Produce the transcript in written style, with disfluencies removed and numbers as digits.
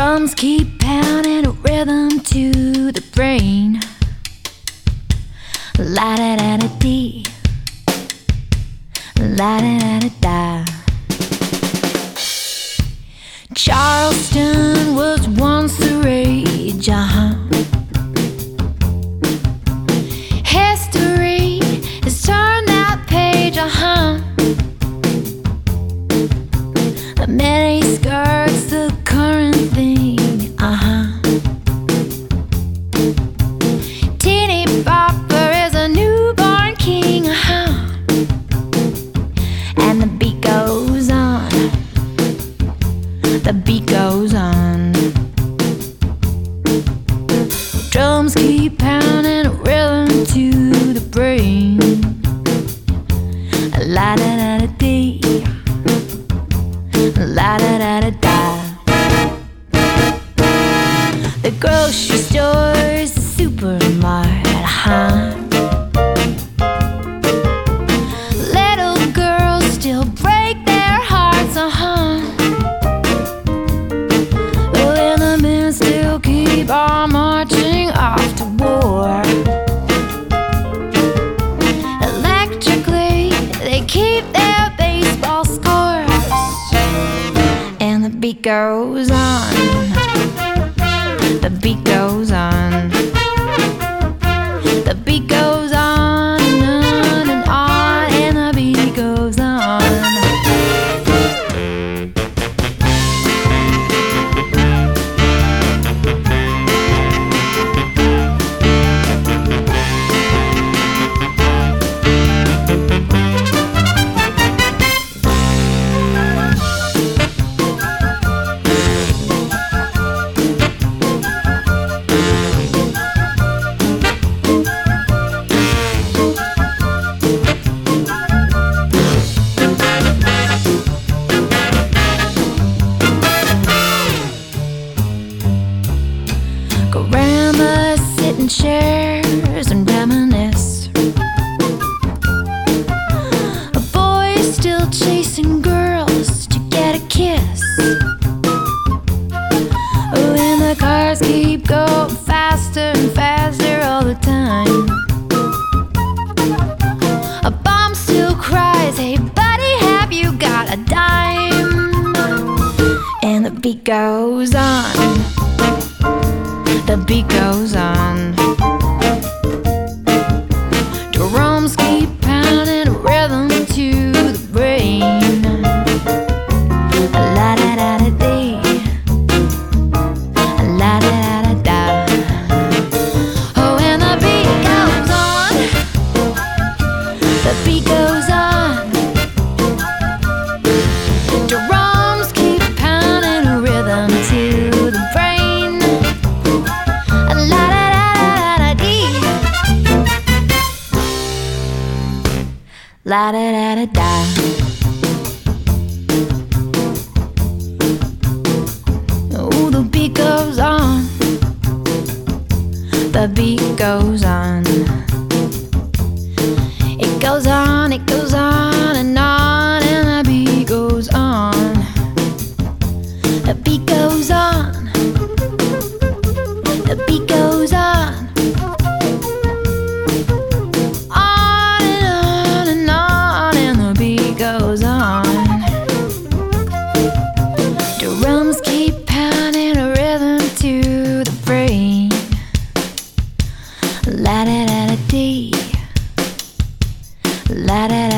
drums keep pounding a rhythm to the brain. La da da da dee, la da da da da. Charleston was once the rage, History has turned that page, The mini skirts, the current thing, Teeny bopper is a newborn king, And the beat goes on. The beat goes on. Drums keep pounding a rhythm to the brain. La da da da dee, la da da da da. The grocery store's the supermarket, Little girls still break their hearts, But the men still keep on marching off to war. Electrically, they keep their baseball scores, and the beat goes on. The beat goes on. The beat goes on and on and on, and the beat goes on. Grandma sit in chairs and reminisce. A boy still chasing girls to get a kiss. Oh, and the cars keep going faster and faster all the time. A bomb still cries, "Hey buddy, have you got a dime?" And the beat goes on. The beat goes on. Drums keep pounding a rhythm to the brain. La da da da dee, la da da da da. Oh, and the beat goes on. The beat goes on. Drums keep pounding a rhythm to the brain. La da da da da dee, la da da da da. Oh, the beat goes on. The beat goes on. It goes on, it goes on and on, and the beat goes on. The beat goes on. The beat goes on. On and on and on, and the beat goes on. Drums keep pounding a rhythm to the brain. La da da da dee, la da